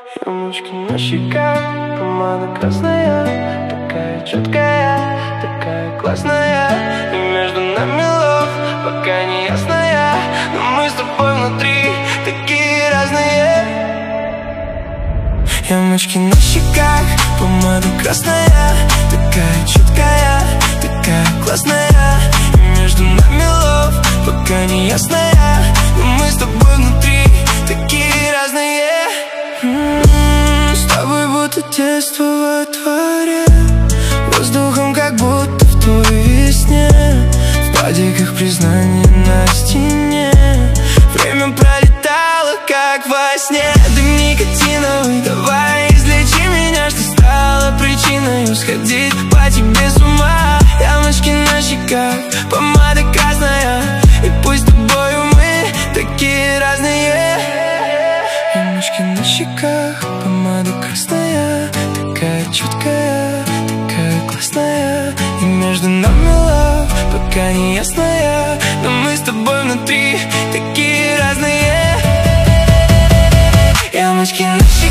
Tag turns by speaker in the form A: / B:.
A: Ямочки на щеках, помада красная, такая четкая, такая классная. И между нами лов, пока не ясная, но мы с тобой внутри такие разные. Ямочки на щеках, помада красная, такая четкая, такая классная. И между нами лов, пока не ясная, но мы с тобой внутри такие разные. С тобой будто детство во дворе, воздухом как будто в той весне, в падиках признания на стене. Время пролетало как во сне. Дым никотиновый, давай излечи меня, что стало причиной сходить по тебе с ума. Ямочки на щеках, помада красная, и пусть с тобою мы такие разные. Ямочки на щеках, помада красная, такая четкая, такая классная. И между нами лав, пока не ясная, но мы с тобой внутри такие разные. Ямочки на щеках.